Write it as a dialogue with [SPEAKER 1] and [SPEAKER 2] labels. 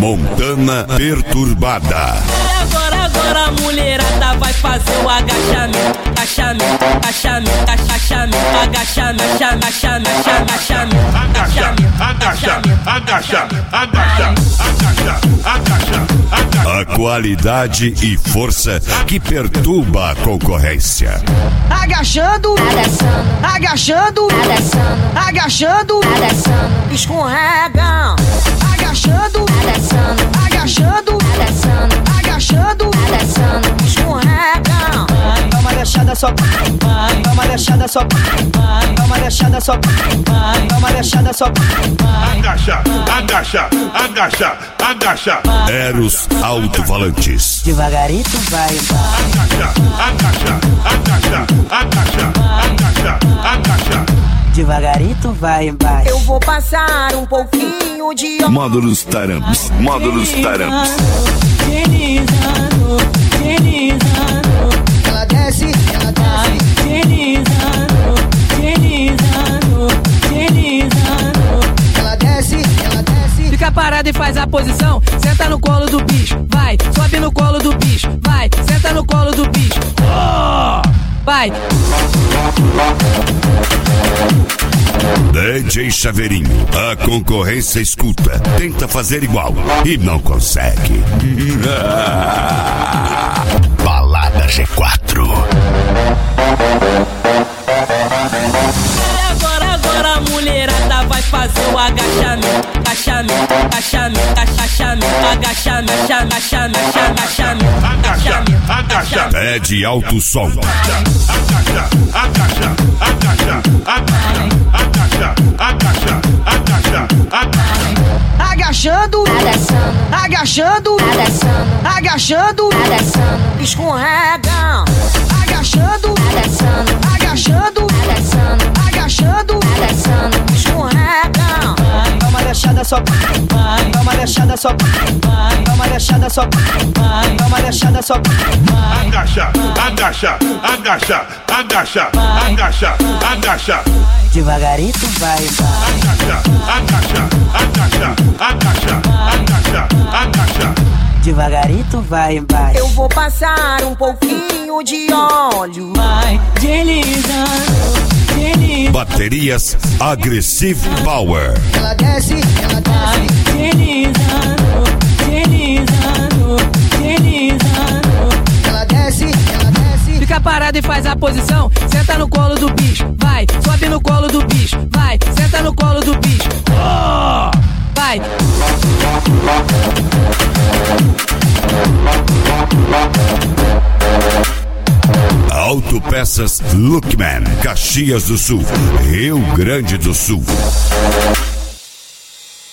[SPEAKER 1] Montana Perturbada.
[SPEAKER 2] Agora a mulherada vai fazer o agachamento, agachamento, agachamento, agachamento, agachamento, agachamento, agachamento, agachamento, agachamento.
[SPEAKER 1] A qualidade e força que perturba a concorrência.
[SPEAKER 3] Agachando, agachando, agachando, escorrega. Agachando, agachando, agachando, escorrega. Dá uma deixada só, dá uma deixada só, dá uma deixada só, dá uma deixada só.
[SPEAKER 1] Agacha, agacha, agacha, agacha. Eros Alto-Falantes.
[SPEAKER 3] Devagarito vai.
[SPEAKER 1] Agacha, agacha, agacha, agacha, agacha, agacha.
[SPEAKER 3] Devagarito vai embaixo. Eu vou passar um pouquinho de
[SPEAKER 1] Módulos Taramps, módulos Taramps.
[SPEAKER 2] Deslizando, deslizando.
[SPEAKER 3] Ela desce, ela desce.
[SPEAKER 2] Deslizando, deslizando, deslizando.
[SPEAKER 3] Ela desce, ela desce.
[SPEAKER 2] Fica parada e faz a posição. Senta no colo do bicho, vai. Sobe no colo do bicho, vai. Senta no colo do bicho. Oh! Vai.
[SPEAKER 1] DJ Chaveirinho, a concorrência escuta, tenta fazer igual e não consegue. Balada G4.
[SPEAKER 2] Agora a mulherada vai fazer o agachamento, agachamento, agachamento, agachamento, agachamento, agachamento, agachamento, agachamento, agachamento.
[SPEAKER 1] Pede alto som.
[SPEAKER 3] Agachando, agachando, agachando, escorrega. Agachando, agachando, agachando, escorrega. Dá uma deixada só, dá uma deixada só, dá uma deixada só, dá uma deixada só.
[SPEAKER 1] Agacha, agacha, agacha, agacha, agacha, agacha.
[SPEAKER 3] Devagarito vai.
[SPEAKER 1] Agacha, agacha, agacha, agacha, agacha, agacha.
[SPEAKER 3] Devagarito vai embaixo. Eu vou passar um pouquinho de óleo.
[SPEAKER 2] Vai deslizando, deslizando.
[SPEAKER 1] Baterias Aggressive Power.
[SPEAKER 3] Ela desce, ela desce.
[SPEAKER 2] Deslizando, deslizando, deslizando.
[SPEAKER 3] Ela desce, ela desce.
[SPEAKER 2] Fica parada e faz a posição. Senta no colo do bicho, vai. Sobe no colo do bicho, vai. Senta no colo do bicho. Oh! Vai.
[SPEAKER 1] Autopeças Lookman, Caxias do Sul, Rio Grande do Sul.